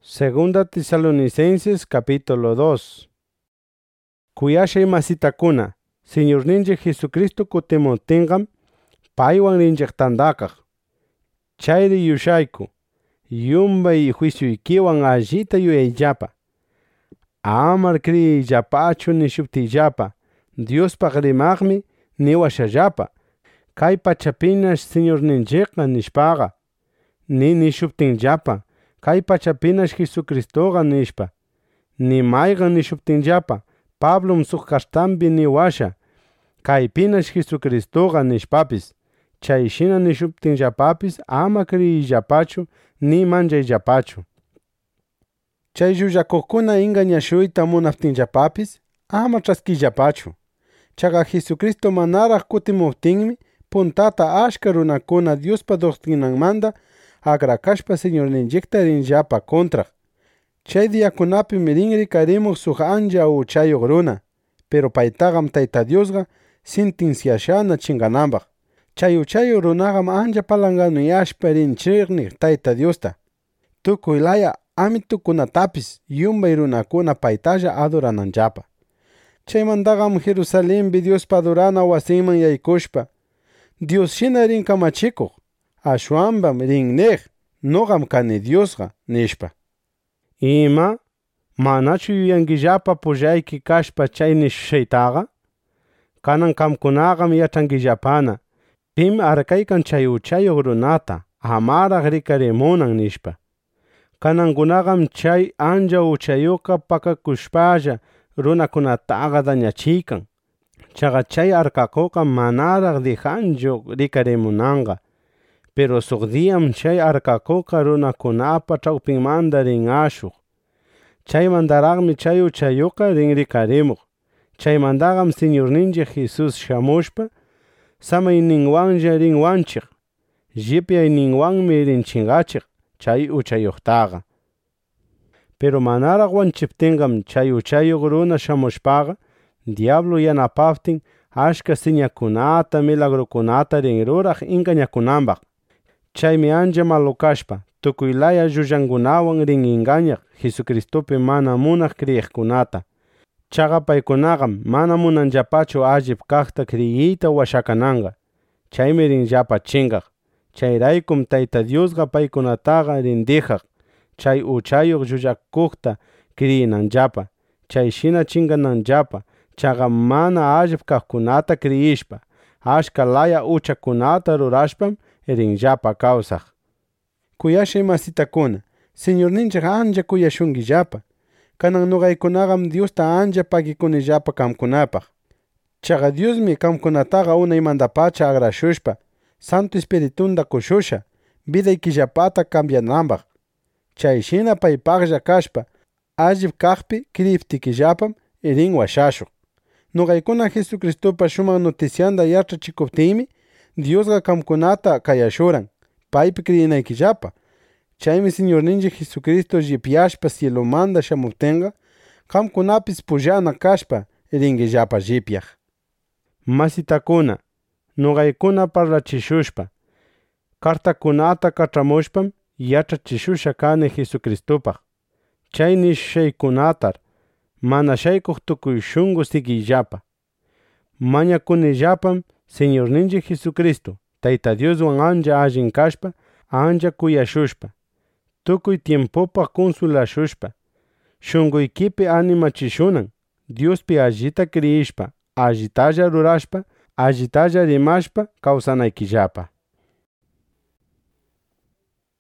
Segunda Tesalonicenses capítulo 2. Kuyashay masitakuna, Señor ninja Jesucristo kutimuptingam, paywan rinchaqtandakaq. Chayri yushayku, yumbay juiciuykiwan allita yuyayllapa. Amar kriyiyllapachu nishuptiyllapa, Diospaq rimaqmi niwashallapa. Kay pachapinash Señor ninchiqa nishpaqa, nishuptinllapa, kay pachapinash Jesucristoqa nishpa. Mayqan nishuptinllapa, Pablom suq kashtampi niwasha, kaypinash Jesucristoqa nishpapis. Chayshina nishuptinllapapis ama kriyiyllapachu ni manchayllapachu. Chay llullakuqkuna engañashuyta munaptinllapapis ama ch'askiyllapachu. Chaqa Jesucristo manaraq kutimuptinmi puntata ashka runakuna Diospa doctrinanmanta akrakashpa Señorninchikta rinllapa kontraq. Chay diyakunapim rin rikarimuq suq ancha uchayuq runa, pero paytaqam Tayta Diosqa sentenciashana chingananpaq. Chay uchayuq runaqam ancha palanganuyashpa rin chiriqniq Tayta Diosta. Tukuy laya amitukunatapis yumbay runakuna paytalla adorananllapa. Chaymantaqam Jerusalempi Diospa adorana wasinman yaykushpa, Dios shina rin kamachikuq, ashwanpam rin niq, noqam kani Diosqa nishpa. Ima, manachu yuyankillapa pullayki kashpa chay nishushaytaqa? Kanan qamkunaqam yach'ankillapana, pim arkaykan chay uchayuq runata, amaraq rikarimunan nishpa. Kanankunaqam chay ancha uchayuqqa pakakushpalla runakunataqa dañachiykan. Chaqa chay arkakuqa manaraq dejanchu rikarimunanqa. Pero suq diyam chay arkakuqa runakunapa chawpinmanta rin ashuq. Chaymantaraqmi chay uchayuqqa rin rikarimuq. Chaymantaqam Señorninchik Jesus shamushpa, samayninwanlla rin wanchiq. Llipyayninwanmi rin chingachiq chay uchayuqtaqa. Pero manaraq wanchiptingam chay uchayuq runa shamushpaqa, diablo yanapaptin ashka señakunata, milagrukunata rin ruraq engañakunanpaq. Chaymi ancha malukashpa, tukuy laya llullankunawan rin engañaq Jesucristopi mana munaq kriyiqkunata. Chaqa paykunaqam mana munanllapachu allip kaqta kriyiyta washakananqa. Chaymi rinllapa chingaq. Chayraykum Tayta Diosqa paykunataqa rin dijaq, chay uchayuq llullakuqta kriyinanllapa. Chayshina chingananllapa, chaqa mana allip kaqkunata kriyishpa, ashka laya uchakunata rurashpam rinllapa kawsaq. Kuyashay masitakuna, Señorninchik ancha kuyashunkillapa. Kanan nuqaykunaqam Diosta ancha pagikunillapa kamkunapaq. Chaqa Diosmi kamkunataqa unaymantapacha agrashushpa, Santo Espiritunta kushusha, vidaykillapata cambiananpaq. Chayshina paypaqlla kashpa, allip kaqpi kriyiptikillapam rin washashuq. Nuqaykuna Jesucristopa shumaq noticianta yach'achikuptiymi, Diosqa kamkunata kayashuran, paypi kriyinaykillapa. Chaymi Señorninchik Jesucristo llipyashpa cielomanta shamuptinqa, qamkunapis pullana kashpa rinkillapa llipyaq. Masitakuna, nuqaykuna parlachishushpa, kartakunata kach'amushpam yach'achishusha kani Jesucristopaq. Chay nishushaykunatar mana shaykuq tukuy shunqu sigiyllapa. Mañakunillapam Señorninchik Jesucristo, Tayta Dioswan ancha allin kashpa, ancha kuyashushpa, tukuy tiempopaq consolashushpa, shunquykipi animachishunan, Diospi allita kriyishpa, allitalla rurashpa, allitalla rimashpa kawsanaykillapa.